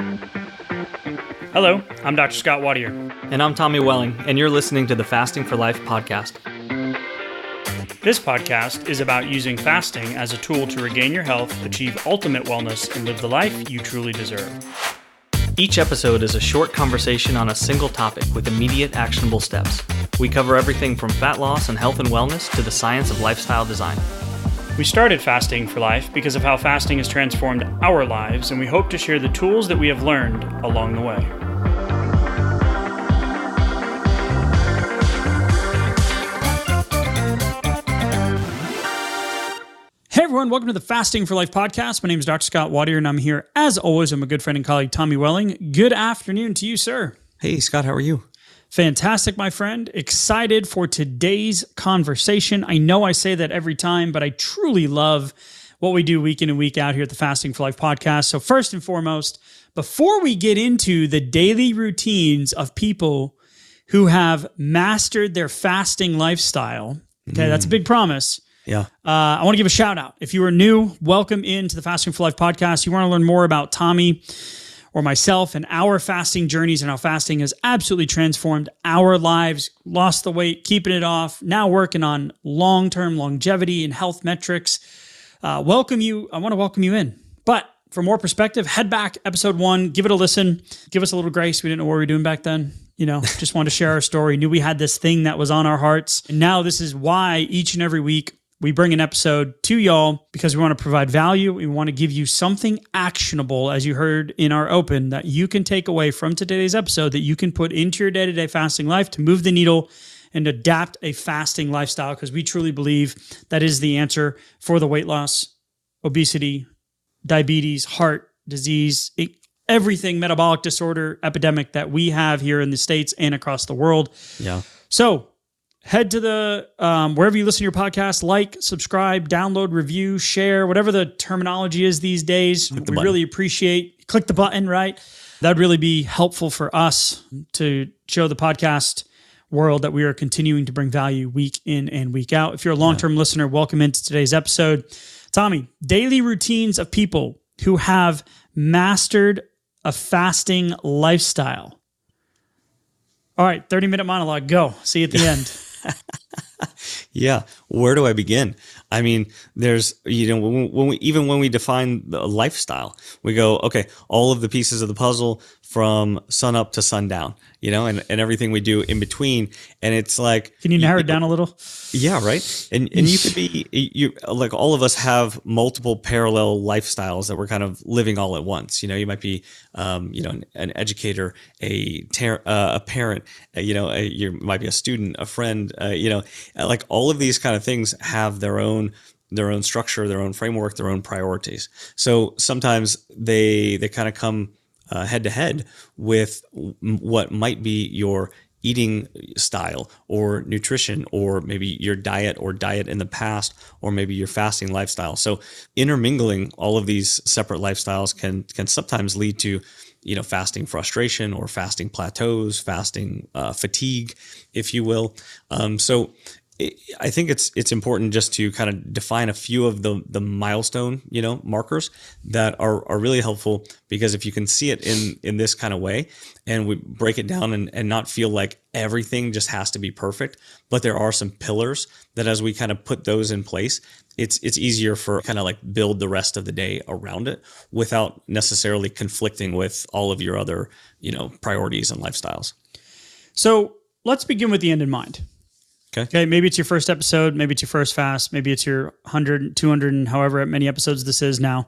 Hello, I'm Dr. Scott Wadier. And I'm Tommy Welling, and you're listening to the Fasting for Life podcast. This podcast is about using fasting as a tool to regain your health, achieve ultimate wellness, and live the life you truly deserve. Each episode is a short conversation on a single topic with immediate actionable steps. We cover everything from fat loss and health and wellness to the science of lifestyle design. We started Fasting for Life because of how fasting has transformed our lives, and we hope to share the tools that we have learned along the way. Hey everyone, welcome to the Fasting for Life podcast. My name is Dr. Scott Wadier, and I'm here, as always, with my good friend and colleague, Tommy Welling. Good afternoon to you, sir. Hey, Scott, how are you? Fantastic, my friend. Excited for today's conversation. I know I say that every time, but I truly love what we do week in and week out here at the Fasting for Life podcast. So first and foremost, before we get into the daily routines of people who have mastered their fasting lifestyle, okay, that's a big promise. Yeah. I want to give a shout out. If you are new, welcome into the Fasting for Life podcast. You want to learn more about Tommy or myself and our fasting journeys and how fasting has absolutely transformed our lives, lost the weight, keeping it off, now working on long-term longevity and health metrics. I want to welcome you in. But for more perspective, head back, episode 1, give it a listen, give us a little grace. We didn't know what we were doing back then. Just wanted to share our story, knew we had this thing that was on our hearts. And now this is why each and every week, we bring an episode to y'all because we want to provide value. We want to give you something actionable, as you heard in our open, that you can take away from today's episode that you can put into your day-to-day fasting life to move the needle and adapt a fasting lifestyle, because we truly believe that is the answer for the weight loss, obesity, diabetes, heart disease, everything metabolic disorder epidemic that we have here in the States and across the world. Yeah. So head to the wherever you listen to your podcast, like, subscribe, download, review, share, whatever the terminology is these days. We really appreciate. Click the button, right? That would really be helpful for us to show the podcast world that we are continuing to bring value week in and week out. If you're a long-term listener, welcome into today's episode. Tommy, daily routines of people who have mastered a fasting lifestyle. All right, 30-minute monologue. Go. See you at the end. Yeah. Where do I begin? I mean, there's, when we define the lifestyle, we go, okay, all of the pieces of the puzzle from sun up to sundown, and everything we do in between. And it's like, can you narrow it down a little? Yeah. Right. And you could be, like all of us have multiple parallel lifestyles that we're kind of living all at once. You might be, an educator, a parent, you might be a student, a friend, like all of these kind of things have their own structure, their own framework, their own priorities. So sometimes they kind of come head to head with what might be your eating style or nutrition, or maybe your diet in the past, or maybe your fasting lifestyle. So intermingling all of these separate lifestyles can sometimes lead to fasting frustration or fasting plateaus, fasting fatigue, if you will. So I think it's important just to kind of define a few of the milestone, markers that are really helpful, because if you can see it in this kind of way, and we break it down and not feel like everything just has to be perfect, but there are some pillars that as we kind of put those in place, it's easier for kind of like build the rest of the day around it without necessarily conflicting with all of your other, priorities and lifestyles. So let's begin with the end in mind. Okay. Maybe it's your first episode. Maybe it's your first fast. Maybe it's your 100, 200, and however many episodes this is now.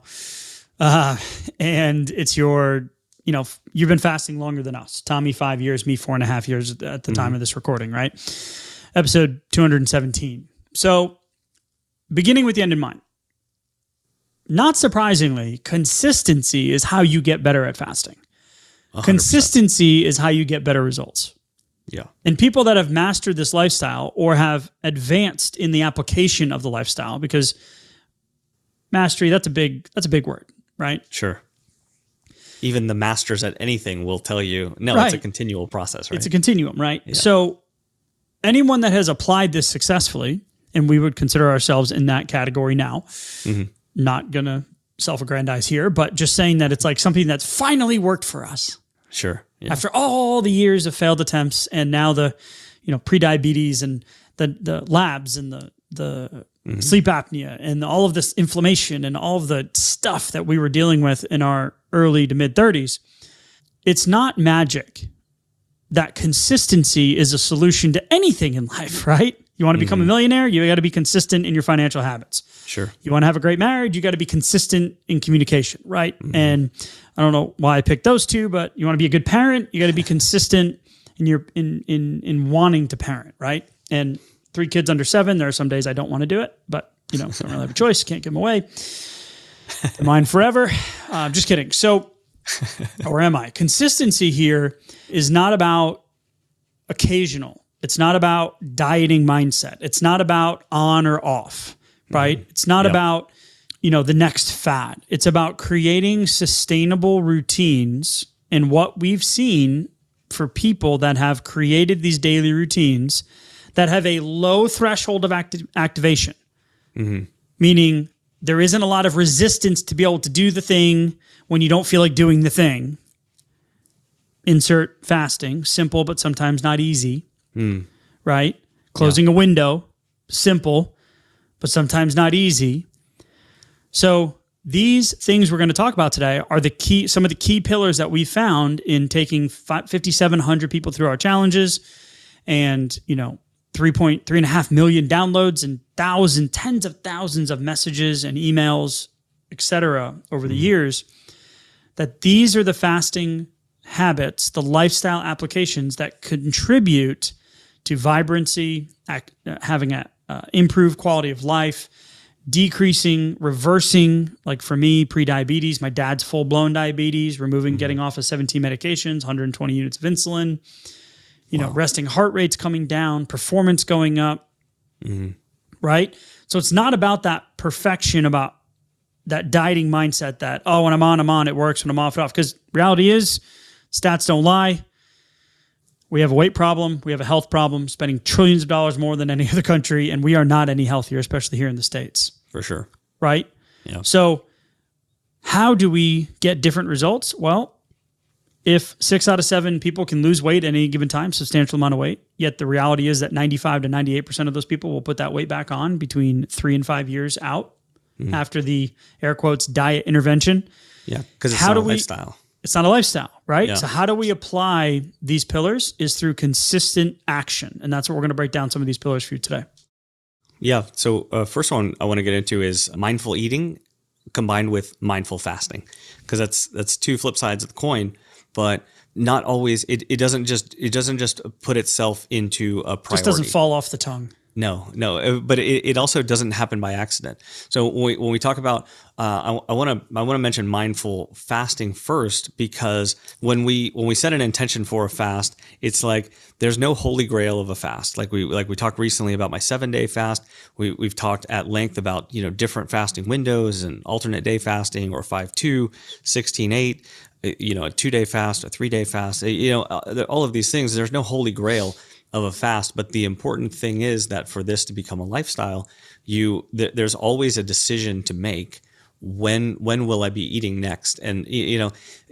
And it's your, you've been fasting longer than us. Tommy, 5 years, me, 4.5 years at the time of this recording, right? Episode 217. So beginning with the end in mind. Not surprisingly, consistency is how you get better at fasting. 100%. Consistency is how you get better results. Yeah. And people that have mastered this lifestyle or have advanced in the application of the lifestyle, because mastery, that's a big word, right? Sure. Even the masters at anything will tell you, no, right. It's a continual process, right? It's a continuum, right? Yeah. So anyone that has applied this successfully, and we would consider ourselves in that category now, not going to self-aggrandize here, but just saying that it's like something that's finally worked for us. Sure. Yeah. After all the years of failed attempts, and now the, pre-diabetes and the labs and the sleep apnea and all of this inflammation and all of the stuff that we were dealing with in our early to mid 30s, it's not magic. That consistency is a solution to anything in life, right? You want to become a millionaire, you got to be consistent in your financial habits. Sure. You want to have a great marriage, you got to be consistent in communication, right? And I don't know why I picked those two, but you want to be a good parent, you got to be consistent in your in wanting to parent, right? And 3 kids under 7, there are some days I don't want to do it, but don't really have a choice, can't give them away. They're mine forever. Just kidding. So, where am I? Consistency here is not about occasional. It's not about dieting mindset. It's not about on or off, right? It's not about, the next fad. It's about creating sustainable routines. And what we've seen for people that have created these daily routines that have a low threshold of activation, meaning there isn't a lot of resistance to be able to do the thing when you don't feel like doing the thing. Insert fasting, simple, but sometimes not easy. Right? Closing a window, simple, but sometimes not easy. So these things we're going to talk about today are some of the key pillars that we found in taking 5,700 people through our challenges and, 3.5 million downloads and tens of thousands of messages and emails, etc. over the years, that these are the fasting habits, the lifestyle applications that contribute to vibrancy, having an improved quality of life, reversing, like for me, pre-diabetes, my dad's full-blown diabetes, getting off of 17 medications, 120 units of insulin, resting heart rates coming down, performance going up, right? So it's not about that perfection, about that dieting mindset that, when I'm on, it works, when I'm off, it off. Because reality is, stats don't lie. We have a weight problem. We have a health problem, spending trillions of dollars more than any other country, and we are not any healthier, especially here in the States. For sure. Right? Yeah. So how do we get different results? Well, if 6 out of 7 people can lose weight at any given time, substantial amount of weight, yet the reality is that 95 to 98% of those people will put that weight back on between 3 and 5 years out after the air quotes diet intervention. Yeah, because it's not a lifestyle. It's not a lifestyle, right? Yeah. So how do we apply these pillars is through consistent action. And that's what we're going to break down some of these pillars for you today. Yeah. So first one I want to get into is mindful eating combined with mindful fasting, because that's 2 flip sides of the coin, but not always. It doesn't just put itself into a priority. Just doesn't fall off the tongue. No, but it also doesn't happen by accident. So when we talk about, I want to mention mindful fasting first, because when we set an intention for a fast, it's like there's no holy grail of a fast. Like we talked recently about my 7-day fast. We've talked at length about different fasting windows and alternate day fasting, or 5-2, 16-8. A 2-day fast, a 3-day fast. All of these things. There's no holy grail of a fast, but the important thing is that for this to become a lifestyle, there's always a decision to make. When will I be eating next? And you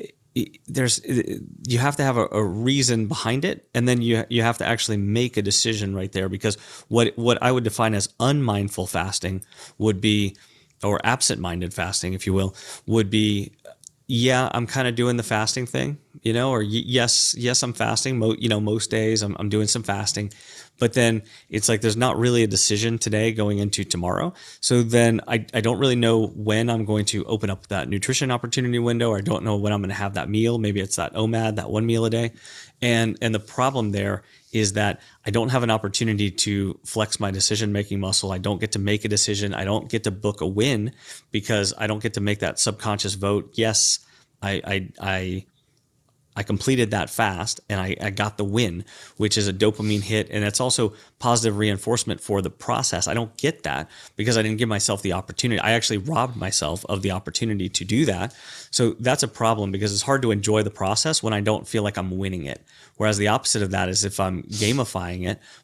have to have a reason behind it, and then you have to actually make a decision right there. Because what I would define as unmindful fasting would be, or absent-minded fasting, if you will, would be, yeah, I'm kind of doing the fasting thing, or yes, I'm fasting. Most days I'm doing some fasting, but then it's like there's not really a decision today going into tomorrow. So then I don't really know when I'm going to open up that nutrition opportunity window, or I don't know when I'm going to have that meal. Maybe it's that OMAD, that 1 meal a day. And the problem there is that I don't have an opportunity to flex my decision-making muscle. I don't get to make a decision. I don't get to book a win, because I don't get to make that subconscious vote. Yes, I completed that fast and I got the win, which is a dopamine hit. And it's also positive reinforcement for the process. I don't get that because I didn't give myself the opportunity. I actually robbed myself of the opportunity to do that. So that's a problem, because it's hard to enjoy the process when I don't feel like I'm winning it. Whereas the opposite of that is if I'm gamifying it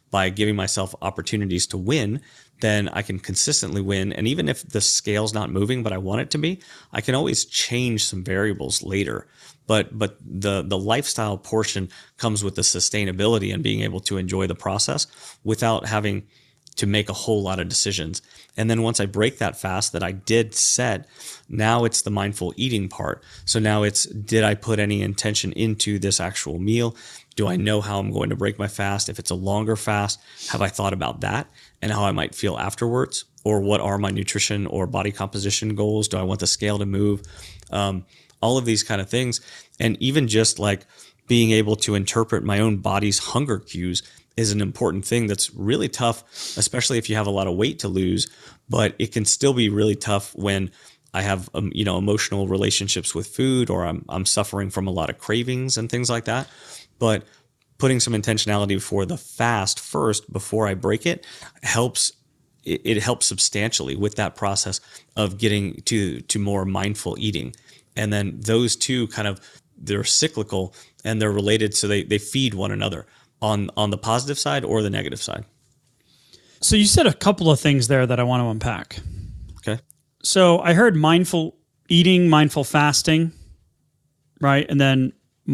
by giving myself opportunities to win, then I can consistently win. And even if the scale's not moving, but I want it to be, I can always change some variables later. But the lifestyle portion comes with the sustainability and being able to enjoy the process without having to make a whole lot of decisions. And then once I break that fast that I did set, now it's the mindful eating part. So now it's, did I put any intention into this actual meal? Do I know how I'm going to break my fast? If it's a longer fast, have I thought about that and how I might feel afterwards? Or what are my nutrition or body composition goals? Do I want the scale to move? All of these kind of things. And even just like being able to interpret my own body's hunger cues is an important thing that's really tough, especially if you have a lot of weight to lose. But it can still be really tough when I have emotional relationships with food, or I'm suffering from a lot of cravings and things like that. But putting some intentionality for the fast first before I break it helps. It helps substantially with that process of getting to more mindful eating. And then those two they're cyclical and they're related, so they feed one another on the positive side or the negative side. So you said a couple of things there that I want to unpack. Okay. So I heard mindful eating, mindful fasting, right? And then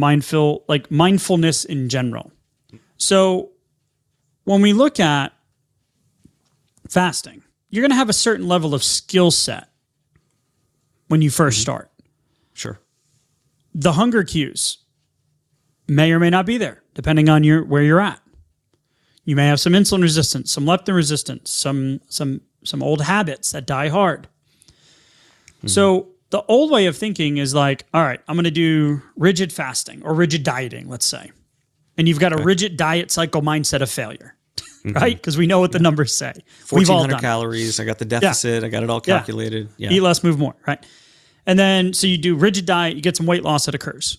mindfulness in general. So when we look at fasting, you're going to have a certain level of skill set when you first start. Sure. The hunger cues may or may not be there, depending on where you're at. You may have some insulin resistance, some leptin resistance, some old habits that die hard. Mm-hmm. So the old way of thinking is like, all right, I'm going to do rigid fasting or rigid dieting, let's say. And you've got a rigid diet cycle mindset of failure, right? Because we know what the numbers say. 1,400 calories. I got the deficit. I got it all calculated. Yeah. Eat less, move more, right? And then, so you do rigid diet, you get some weight loss that occurs.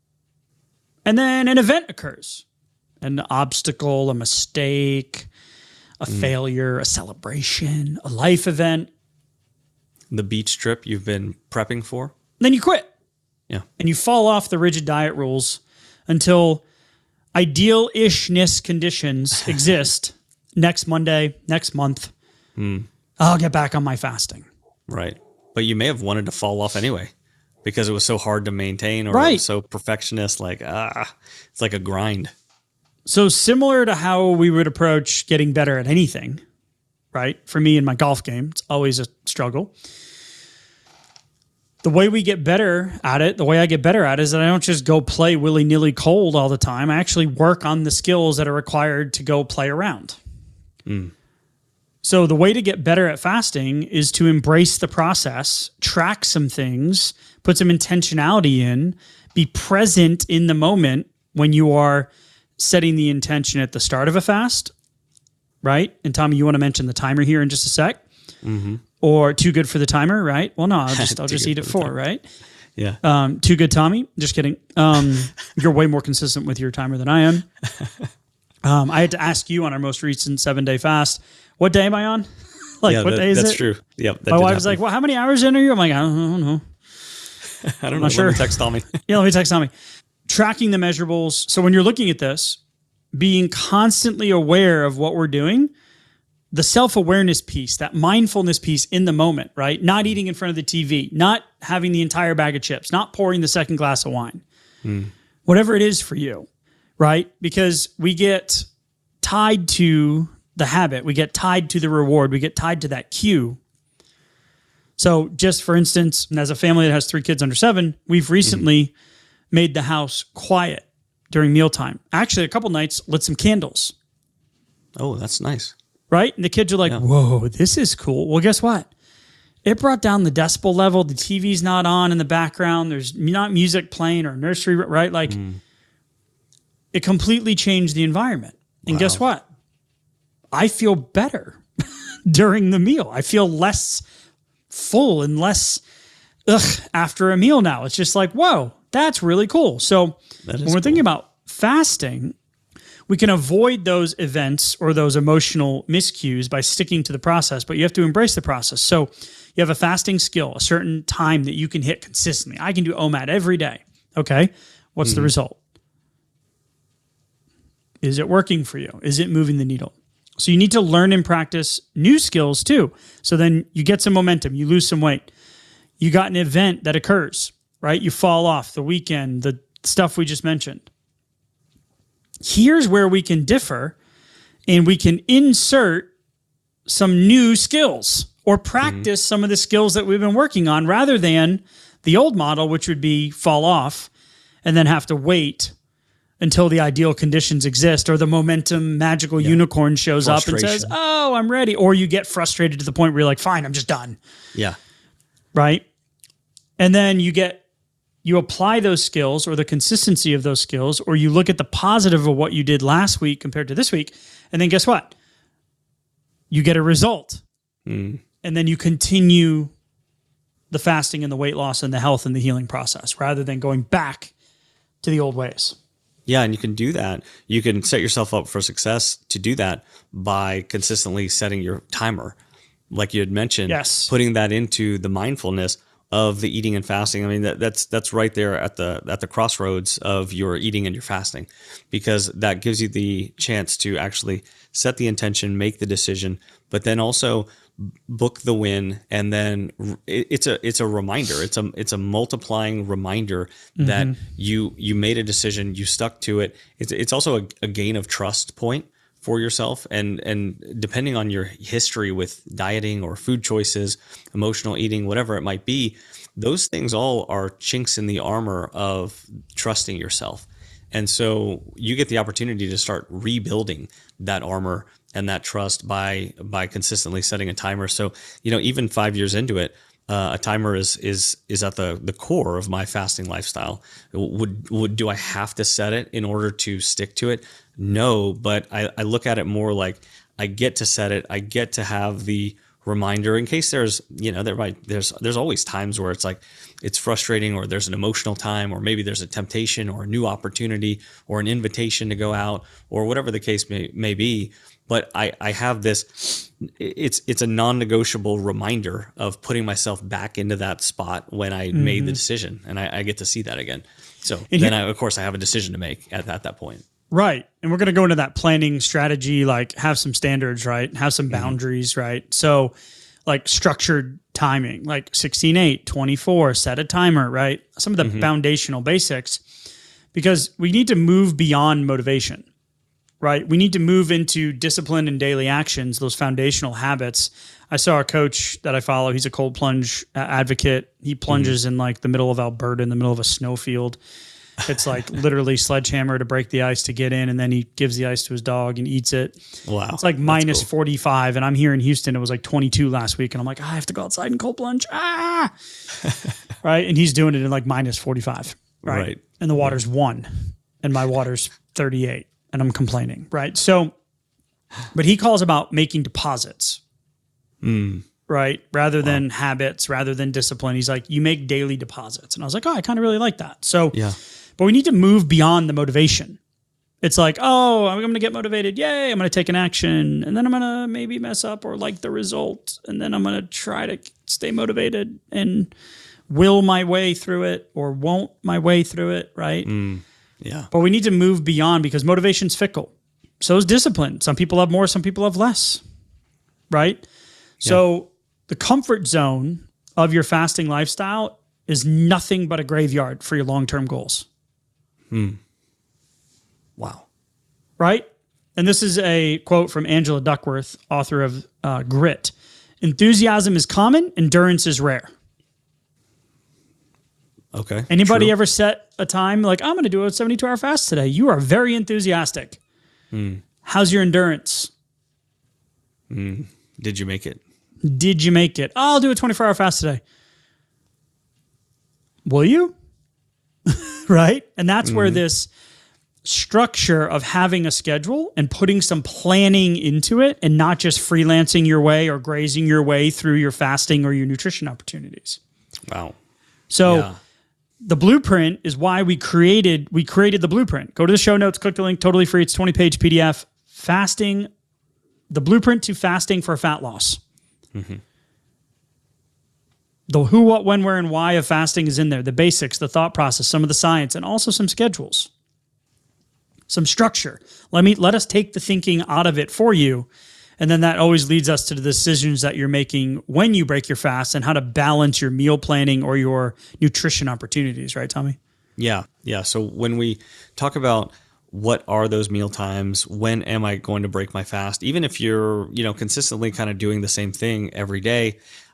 And then an event occurs. An obstacle, a mistake, a failure, a celebration, a life event. The beach trip you've been prepping for. Then you quit. Yeah. And you fall off the rigid diet rules until ideal-ishness conditions exist next Monday, next month. I'll get back on my fasting. Right. But you may have wanted to fall off anyway because it was so hard to maintain, or it was so perfectionist, it's like a grind. So similar to how we would approach getting better at anything, right? For me in my golf game, it's always a struggle. The way we get better at it, the way I get better at it is that I don't just go play willy-nilly cold all the time. I actually work on the skills that are required to go play around. So the way to get better at fasting is to embrace the process, track some things, put some intentionality in, be present in the moment when you are setting the intention at the start of a fast, right? And Tommy, you want to mention the timer here in just a sec? Mm-hmm. Or too good for the timer, right? Well, no, I'll just eat at 4, right? Yeah. Too good, Tommy. Just kidding. You're way more consistent with your timer than I am. I had to ask you on our most recent 7-day fast, what day am I on? What day is it? That's true. Yep. My wife was like, well, how many hours in are you? I'm like, I don't know. I don't know. Sure. Let me text Tommy. Yeah, let me text Tommy. Tracking the measurables. So when you're looking at this, being constantly aware of what we're doing, the self-awareness piece, that mindfulness piece in the moment, right? Not eating in front of the TV, not having the entire bag of chips, not pouring the second glass of wine, whatever it is for you, right? Because we get tied to the habit, we get tied to the reward, we get tied to that cue. So just for instance, as a family that has 3 kids under 7, we've recently made the house quiet during mealtime. Actually, a couple nights, lit some candles. Oh, that's nice. Right? And the kids are like, whoa, this is cool. Well, guess what? It brought down the decibel level. The TV's not on in the background. There's not music playing or nursery, right? Like it completely changed the environment. And guess what? I feel better during the meal. I feel less full and less after a meal now. It's just like, whoa, that's really cool. So when we're thinking about fasting, we can avoid those events or those emotional miscues by sticking to the process, but you have to embrace the process. So you have a fasting skill, a certain time that you can hit consistently. I can do OMAD every day. Okay. What's the result? Is it working for you? Is it moving the needle? So you need to learn and practice new skills too. So then you get some momentum, you lose some weight. You got an event that occurs, right? You fall off the weekend, the stuff we just mentioned. Here's where we can differ, and we can insert some new skills or practice some of the skills that we've been working on, rather than the old model, which would be fall off and then have to wait until the ideal conditions exist, or the momentum magical unicorn shows up and says, oh, I'm ready. Or you get frustrated to the point where you're like, fine, I'm just done. Yeah. Right. And then you apply those skills, or the consistency of those skills, or you look at the positive of what you did last week compared to this week. And then guess what? You get a result. And then you continue the fasting and the weight loss and the health and the healing process, rather than going back to the old ways. Yeah, and you can do that. You can set yourself up for success to do that by consistently setting your timer. Like you had mentioned, putting that into the mindfulness of the eating and fasting. I mean, that's right there at the crossroads of your eating and your fasting, because that gives you the chance to actually set the intention, make the decision, but then also book the win. And then it's a reminder. It's a multiplying reminder that you made a decision, you stuck to it. It's also a gain of trust point for yourself. And depending on your history with dieting or food choices, emotional eating, whatever it might be, those things all are chinks in the armor of trusting yourself. And so you get the opportunity to start rebuilding that armor and that trust by consistently setting a timer. So, even 5 years into it, a timer is at the core of my fasting lifestyle. Do I have to set it in order to stick to it? No, but I look at it more like I get to set it. I get to have the reminder in case there's always times where it's like it's frustrating, or there's an emotional time, or maybe there's a temptation or a new opportunity or an invitation to go out, or whatever the case may be. But I have this, it's a non-negotiable reminder of putting myself back into that spot when I made the decision, and I get to see that again. So then of course I have a decision to make at that point. Right. And we're going to go into that planning strategy, like have some standards, right? Have some boundaries, right? So like structured timing, like 16:8, 24, set a timer, right? Some of the foundational basics, because we need to move beyond motivation. Right. We need to move into discipline and daily actions, those foundational habits. I saw a coach that I follow. He's a cold plunge advocate. He plunges in like the middle of Alberta, in the middle of a snowfield. It's like literally sledgehammer to break the ice to get in. And then he gives the ice to his dog and eats it. Wow. It's like minus 45. And I'm here in Houston. It was like 22 last week. And I'm like, I have to go outside and cold plunge. Right. And he's doing it in like minus 45. Right. And the water's 1 and my water's 38. And I'm complaining, right? So, but he calls about making deposits, right? Rather than habits, rather than discipline. He's like, you make daily deposits. And I was like, oh, I kind of really like that. So, but we need to move beyond the motivation. It's like, oh, I'm going to get motivated. Yay, I'm going to take an action. And then I'm going to maybe mess up or like the result. And then I'm going to try to stay motivated and will my way through it or won't my way through it, right? Yeah. But we need to move beyond, because motivation's fickle. So is discipline. Some people have more, some people have less, right? Yeah. So the comfort zone of your fasting lifestyle is nothing but a graveyard for your long-term goals. Wow. Right? And this is a quote from Angela Duckworth, author of Grit. Enthusiasm is common, endurance is rare. Okay. Anybody ever set a time like, I'm going to do a 72-hour fast today? You are very enthusiastic. How's your endurance? Did you make it? Did you make it? Oh, I'll do a 24-hour fast today. Will you? Right? And that's where this structure of having a schedule and putting some planning into it, and not just freelancing your way or grazing your way through your fasting or your nutrition opportunities. Wow. So the blueprint is why we created the blueprint. Go to the show notes, click the link, totally free. It's 20-page PDF. Fasting, the blueprint to fasting for fat loss. The who, what, when, where, and why of fasting is in there. The basics, the thought process, some of the science, and also some schedules. some structure. Let us take the thinking out of it for you. And then that always leads us to the decisions that you're making when you break your fast and how to balance your meal planning or your nutrition opportunities, right, Tommy? Yeah. Yeah. So when we talk about what are those meal times, when am I going to break my fast, even if you're, consistently kind of doing the same thing every day,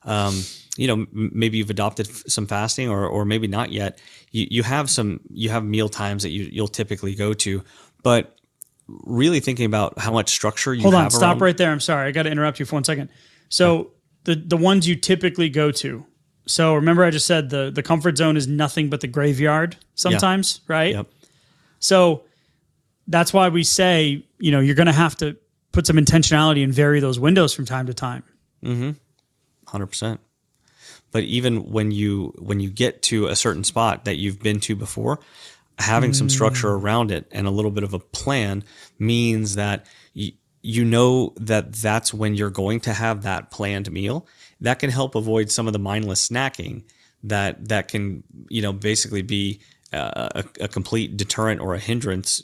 maybe you've adopted some fasting or maybe not yet, you have meal times that you'll typically go to, but really thinking about how much structure you have. Hold on, stop right there. I'm sorry. I got to interrupt you for 1 second. So the ones you typically go to. So remember I just said the comfort zone is nothing but the graveyard sometimes, right? Yep. So that's why we say, you're going to have to put some intentionality and vary those windows from time to time. 100%. But even when you get to a certain spot that you've been to before, having some structure around it and a little bit of a plan means that you know that that's when you're going to have that planned meal. That can help avoid some of the mindless snacking that can, basically be a complete deterrent or a hindrance,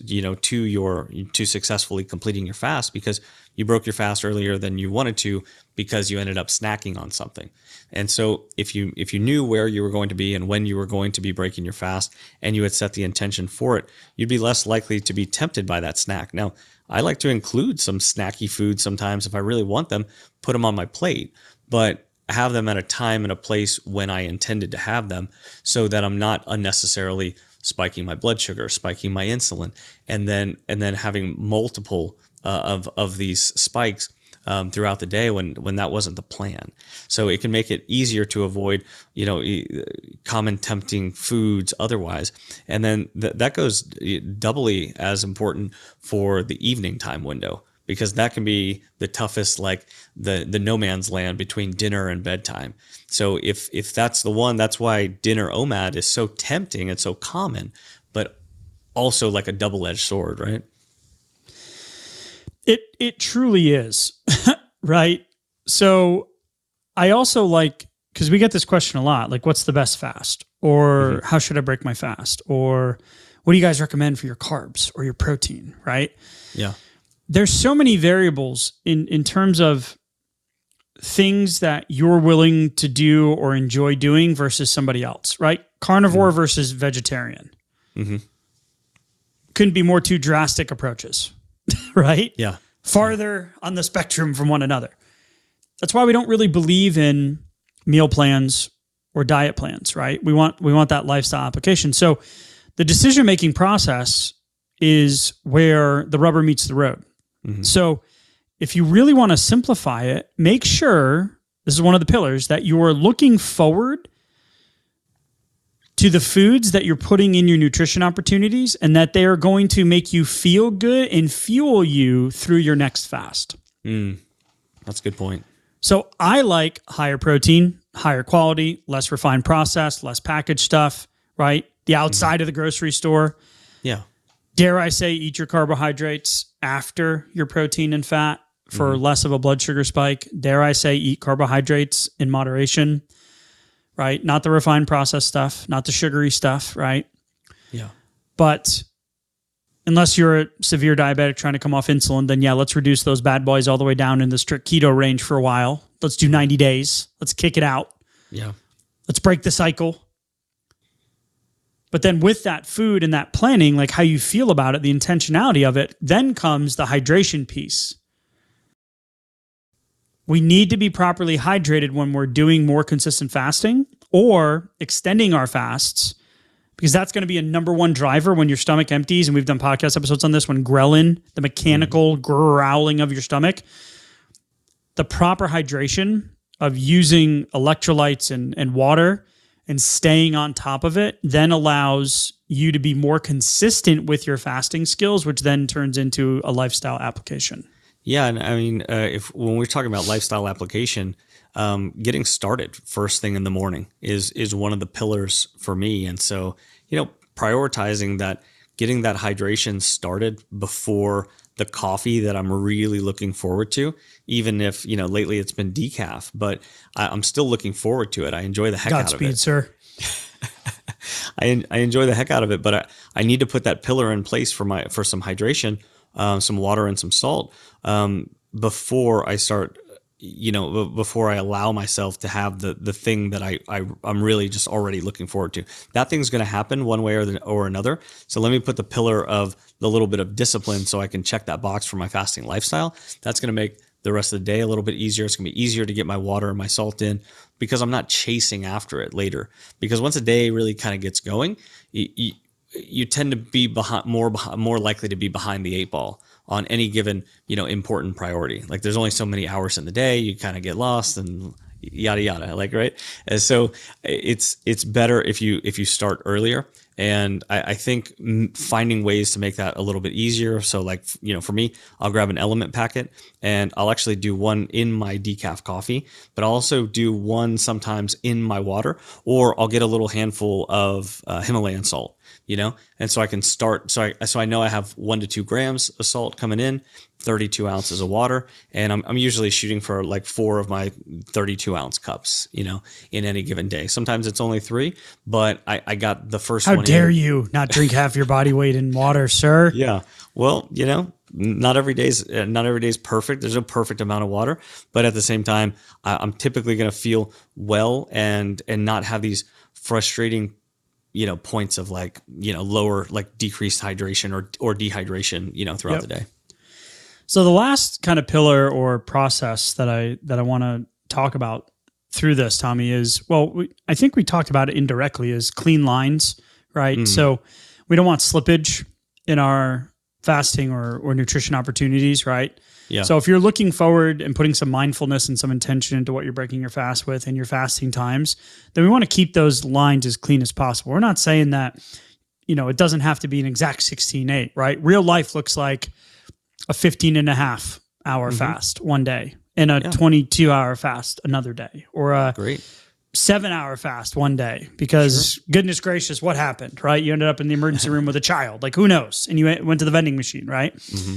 to successfully completing your fast, because you broke your fast earlier than you wanted to because you ended up snacking on something. And so if you knew where you were going to be and when you were going to be breaking your fast and you had set the intention for it, you'd be less likely to be tempted by that snack. Now, I like to include some snacky food sometimes if I really want them, put them on my plate, but have them at a time and a place when I intended to have them so that I'm not unnecessarily spiking my blood sugar, spiking my insulin, and then having multiple of these spikes throughout the day when that wasn't the plan. So it can make it easier to avoid, common tempting foods otherwise. And then that goes doubly as important for the evening time window, because that can be the toughest, like the no man's land between dinner and bedtime. So if that's the one, that's why dinner OMAD is so tempting and so common, but also like a double-edged sword, right? It truly is, right? So I also like, because we get this question a lot, like what's the best fast? Or how should I break my fast? Or what do you guys recommend for your carbs or your protein, right? Yeah. There's so many variables in terms of things that you're willing to do or enjoy doing versus somebody else, right? Carnivore versus vegetarian. Couldn't be more two drastic approaches, right? Yeah. Farther on the spectrum from one another. That's why we don't really believe in meal plans or diet plans, right? We want that lifestyle application. So the decision-making process is where the rubber meets the road. So if you really want to simplify it, make sure, this is one of the pillars, that you are looking forward to the foods that you're putting in your nutrition opportunities and that they are going to make you feel good and fuel you through your next fast. That's a good point. So I like higher protein, higher quality, less refined processed, less packaged stuff, right? The outside of the grocery store. Yeah. Dare I say, eat your carbohydrates after your protein and fat for less of a blood sugar spike. Dare I say, eat carbohydrates in moderation, right? Not the refined processed stuff, not the sugary stuff, right? Yeah. But unless you're a severe diabetic trying to come off insulin, then yeah, let's reduce those bad boys all the way down in the strict keto range for a while. Let's do 90 days. Let's kick it out. Yeah. Let's break the cycle. But then with that food and that planning, like how you feel about it, the intentionality of it, then comes the hydration piece. We need to be properly hydrated when we're doing more consistent fasting or extending our fasts, because that's going to be a number one driver when your stomach empties. And we've done podcast episodes on this, when ghrelin, the mechanical growling of your stomach, the proper hydration of using electrolytes and water and staying on top of it then allows you to be more consistent with your fasting skills, which then turns into a lifestyle application. Yeah, and I mean, when we're talking about lifestyle application, getting started first thing in the morning is one of the pillars for me. And so, prioritizing that, getting that hydration started before the coffee that I'm really looking forward to, even if, lately it's been decaf, but I'm still looking forward to it. I enjoy the heck out of it. Godspeed, sir. I enjoy the heck out of it, but I need to put that pillar in place for some hydration, some water and some salt, before I start, before I allow myself to have the thing that I'm really just already looking forward to. That thing's going to happen one way or another. So let me put the pillar of the little bit of discipline so I can check that box for my fasting lifestyle. That's going to make the rest of the day a little bit easier. It's going to be easier to get my water and my salt in because I'm not chasing after it later. Because once a day really kind of gets going, you tend to be more likely to be behind the 8 ball on any given, important priority. Like there's only so many hours in the day, you kind of get lost and yada, yada, like, right. And so it's better if you start earlier. And I think finding ways to make that a little bit easier. So like, for me, I'll grab an Element packet and I'll actually do one in my decaf coffee, but I'll also do one sometimes in my water, or I'll get a little handful of Himalayan salt, and so I can start. So I know I have 1 to 2 grams of salt coming in, 32 ounces of water. And I'm usually shooting for like 4 of my 32 ounce cups, in any given day. Sometimes it's only 3, but I got the first one. How dare you not drink half your body weight in water, sir? Yeah. Well, not every day's perfect. There's no perfect amount of water, but at the same time, I'm typically going to feel well and not have these frustrating points of like, lower, like decreased hydration or dehydration, throughout the day. So the last kind of pillar or process that I want to talk about through this, Tommy, is, I think we talked about it indirectly, is clean lines, right? So we don't want slippage in our fasting or nutrition opportunities, right? Yeah. So if you're looking forward and putting some mindfulness and some intention into what you're breaking your fast with and your fasting times, then we want to keep those lines as clean as possible. We're not saying that, it doesn't have to be an exact 16-8, right? Real life looks like a 15.5 hour fast one day and a 22-hour fast another day, or a 7-hour fast one day, because goodness gracious, what happened, right? You ended up in the emergency room with a child, like who knows? And you went to the vending machine, right? Mm-hmm.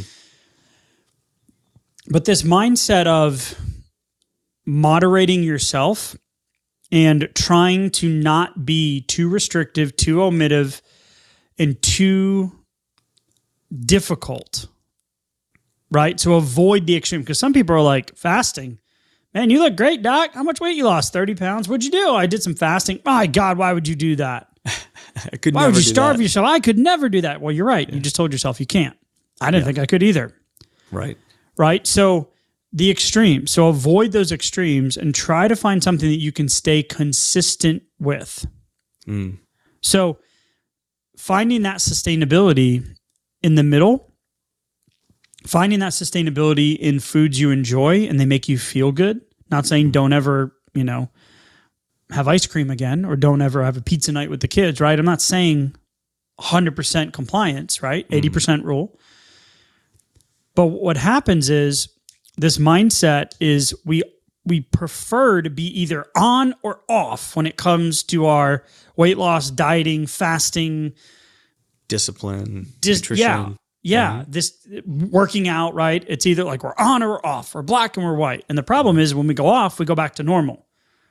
But this mindset of moderating yourself and trying to not be too restrictive, too omissive, and too difficult, right? To avoid the extreme. Because some people are like, fasting, man, you look great, doc. How much weight you lost? 30 pounds. What'd you do? I did some fasting. My God, why would you do that? Why would you starve yourself? I could never do that. Well, you're right. Yeah. You just told yourself you can't. I didn't think I could either. Right. So the extremes. So avoid those extremes and try to find something that you can stay consistent with. So finding that sustainability in the middle, finding that sustainability in foods you enjoy and they make you feel good. Not saying don't ever, have ice cream again, or don't ever have a pizza night with the kids, right? I'm not saying 100% compliance, right? 80% rule. But what happens is this mindset is we prefer to be either on or off when it comes to our weight loss, dieting, fasting, discipline, nutrition. This working out, right? It's either like we're on or we're off, we're black and we're white. And the problem is when we go off, we go back to normal.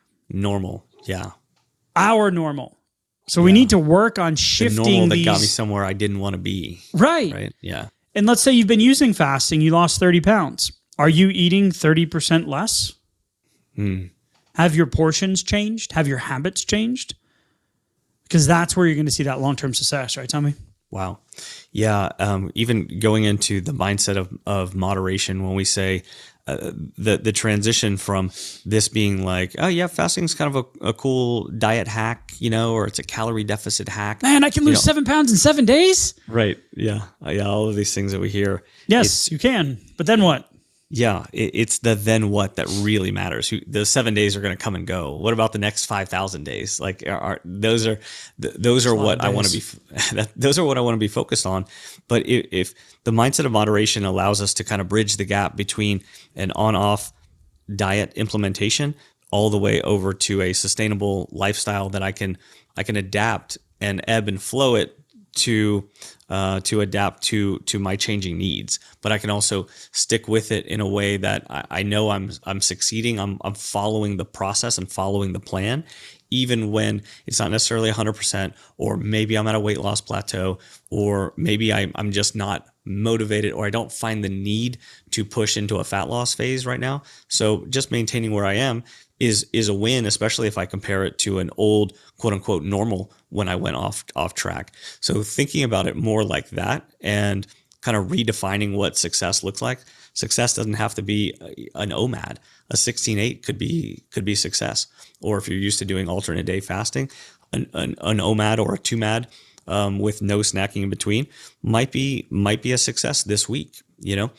Our normal. So we need to work on shifting the normal that got me somewhere I didn't want to be. Right. Yeah. And let's say you've been using fasting, you lost 30 pounds. Are you eating 30% less? Have your portions changed? Have your habits changed? Because that's where you're going to see that long-term success, right, Tommy? Wow. Yeah. Even going into the mindset of moderation, when we say the transition from this being like, oh yeah, fasting is kind of a cool diet hack, or it's a calorie deficit hack. Man, I can lose 7 pounds in 7 days. Right. Yeah. All of these things that we hear. Yes, you can. But then what? Yeah, it's the then what that really matters. The 7 days are going to come and go. What about the next 5,000 days? Like, those are what I want to be. Those are what I want to be focused on. But if the mindset of moderation allows us to kind of bridge the gap between an on-off diet implementation all the way over to a sustainable lifestyle that I can adapt and ebb and flow it to adapt to my changing needs, but I can also stick with it in a way that I know I'm succeeding. I'm following the process and following the plan, even when it's not necessarily 100%, or maybe I'm at a weight loss plateau, or maybe I'm just not motivated, or I don't find the need to push into a fat loss phase right now. So just maintaining where I am is a win, especially if I compare it to an old quote unquote normal when I went off track. So thinking about it more like that and kind of redefining what success looks like. Success doesn't have to be an OMAD. A 16-8 could be success. Or if you're used to doing alternate day fasting, an OMAD or a 2MAD with no snacking in between might be a success this week. You know,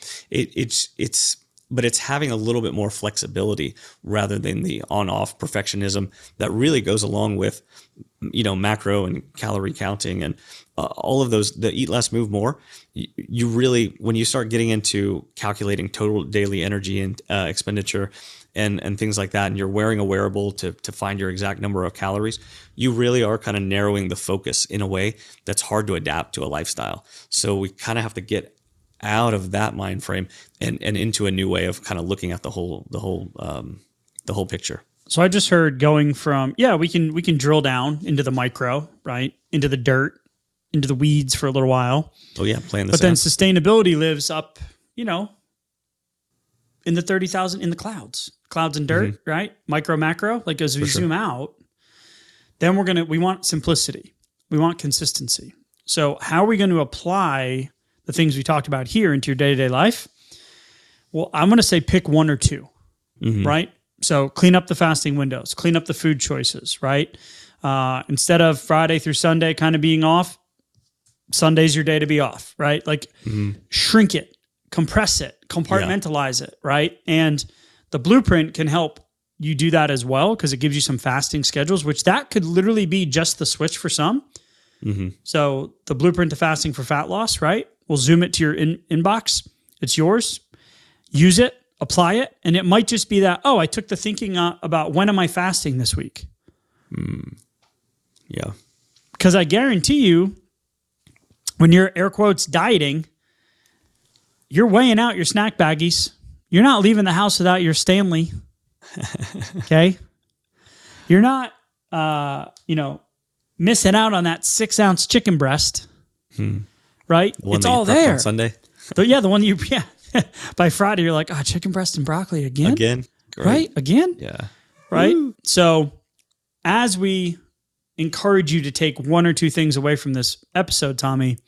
but it's having a little bit more flexibility rather than the on-off perfectionism that really goes along with, you know, macro and calorie counting and all of those, the eat less, move more. You really, when you start getting into calculating total daily energy and expenditure and things like that, and you're wearing a wearable to find your exact number of calories, you really are kind of narrowing the focus in a way that's hard to adapt to a lifestyle. So we kind of have to get out of that mind frame and into a new way of kind of looking at the whole picture. So I just heard going from, we can drill down into the micro, right? Into the dirt, into the weeds for a little while. Oh yeah, playing the But then sustainability lives up, you know, in the 30,000 in the clouds and dirt, right? Micro, macro, like as we zoom out, then we want simplicity. We want consistency. So how are we going to apply the things we talked about here into your day-to-day life? Well, I'm going to say pick one or two, right? So clean up the fasting windows, clean up the food choices, right? Instead of Friday through Sunday kind of being off, Sunday's your day to be off, right? Like shrink it, compress it, compartmentalize it, right? And the blueprint can help you do that as well, because it gives you some fasting schedules, which that could literally be just the switch for some. So the blueprint to fasting for fat loss, right? We'll zoom it to your inbox. It's yours. Use it, apply it. And it might just be that, I took the thinking about when am I fasting this week? Yeah. Because I guarantee you, when you're air quotes dieting, you're weighing out your snack baggies. You're not leaving the house without your Stanley. Okay? You're not, missing out on that 6-ounce chicken breast. Right? It's all there. On Sunday. The one by Friday, you're like, chicken breast and broccoli again? Great. Right? Again? Yeah. Right? Woo. So as we encourage you to take one or two things away from this episode, Tommy,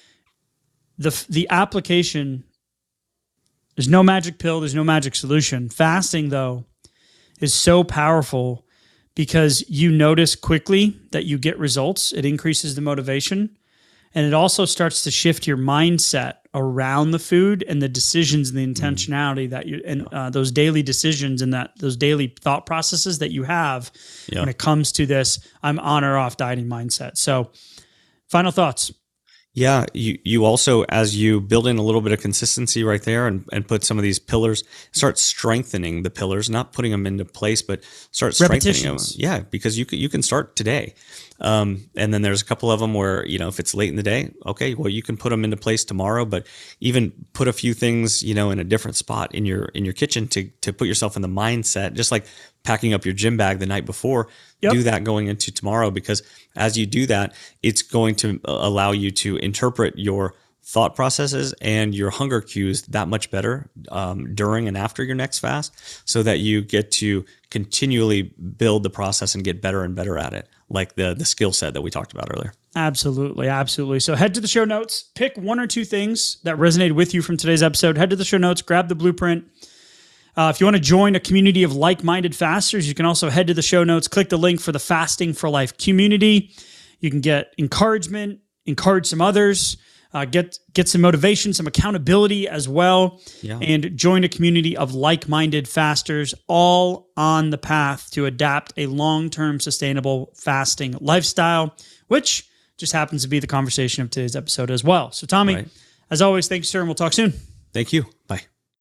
the application, there's no magic pill, there's no magic solution. Fasting, though, is so powerful because you notice quickly that you get results. It increases the motivation. And it also starts to shift your mindset around the food and the decisions and the intentionality that those daily decisions and those daily thought processes that you have when it comes to this I'm on or off dieting mindset. So final thoughts. Yeah, you also, as you build in a little bit of consistency right there and put some of these pillars, start strengthening the pillars, not putting them into place, but start strengthening them. Yeah, because you can start today. And then there's a couple of them where, if it's late in the day, okay, well, you can put them into place tomorrow, but even put a few things, in a different spot in your kitchen to put yourself in the mindset, just like packing up your gym bag the night before. Do that going into tomorrow, because as you do that, it's going to allow you to interpret your thought processes and your hunger cues that much better during and after your next fast, so that you get to continually build the process and get better and better at it, like the skill set that we talked about earlier. Absolutely, absolutely. So head to the show notes, pick one or two things that resonated with you from today's episode. Head to the show notes, grab the blueprint. If you want to join a community of like-minded fasters, you can also head to the show notes, click the link for the Fasting for Life community. You can get encouragement, encourage some others, get some motivation, some accountability as well, and join a community of like-minded fasters, all on the path to adapt a long-term sustainable fasting lifestyle, which just happens to be the conversation of today's episode as well. So Tommy, as always, thank you, sir, and we'll talk soon. Thank you. Bye.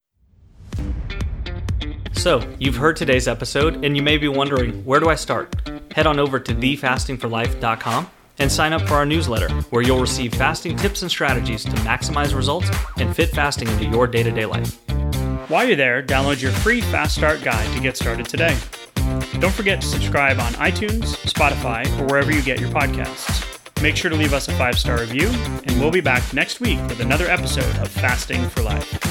So, you've heard today's episode, and you may be wondering, where do I start? Head on over to thefastingforlife.com And sign up for our newsletter, where you'll receive fasting tips and strategies to maximize results and fit fasting into your day-to-day life. While you're there, download your free Fast Start guide to get started today. Don't forget to subscribe on iTunes, Spotify, or wherever you get your podcasts. Make sure to leave us a 5-star review, and we'll be back next week with another episode of Fasting for Life.